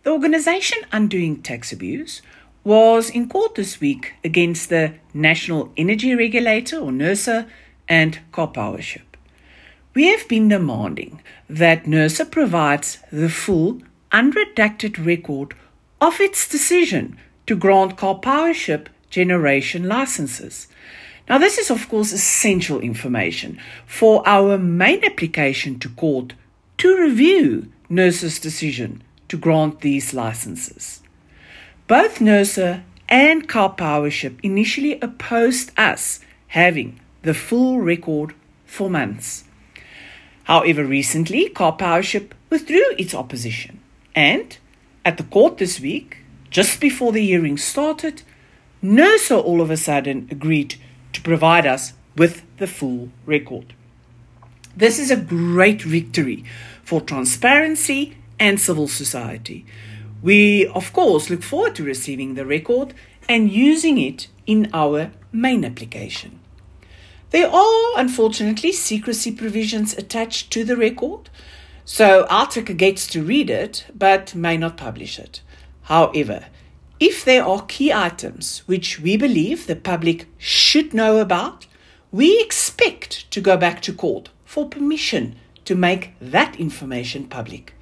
The organisation Undoing Tax Abuse was in court this week against the National Energy Regulator, or NERSA, and Karpowership. We have been demanding that NERSA provides the full, unredacted record of its decision to grant Karpowership generation licenses. Now, this is, of course, essential information for our main application to court to review NERSA's decision to grant these licenses. Both NERSA and Karpowership initially opposed us having the full record for months. However, recently, Karpowership withdrew its opposition, and at the court this week, just before the hearing started, NERSA all of a sudden agreed to provide us with the full record. This is a great victory for transparency and civil society. We, of course, look forward to receiving the record and using it in our main application. There are, unfortunately, secrecy provisions attached to the record, so Altrik gets to read it but may not publish it. However, if there are key items which we believe the public should know about, we expect to go back to court for permission to make that information public.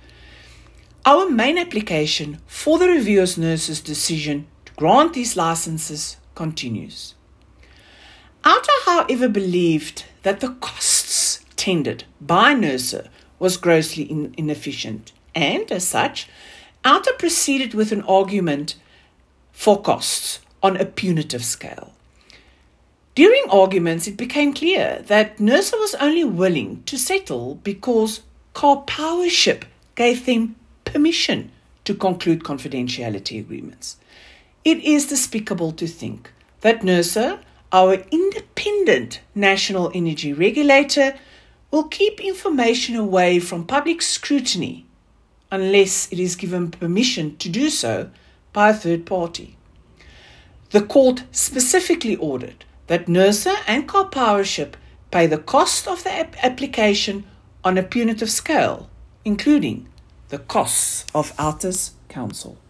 Our main application for the review of NERSA's decision to grant these licenses continues. OUTA, however, believed that the costs tendered by NERSA was grossly inefficient, and as such, OUTA proceeded with an argument for costs on a punitive scale. During arguments, it became clear that NERSA was only willing to settle because Karpowership gave them permission to conclude confidentiality agreements. It is despicable to think that NERSA, our independent national energy regulator, will keep information away from public scrutiny unless it is given permission to do so by a third party. The court specifically ordered that NERSA and Karpowership pay the cost of the application on a punitive scale, including the costs of OUTA's counsel.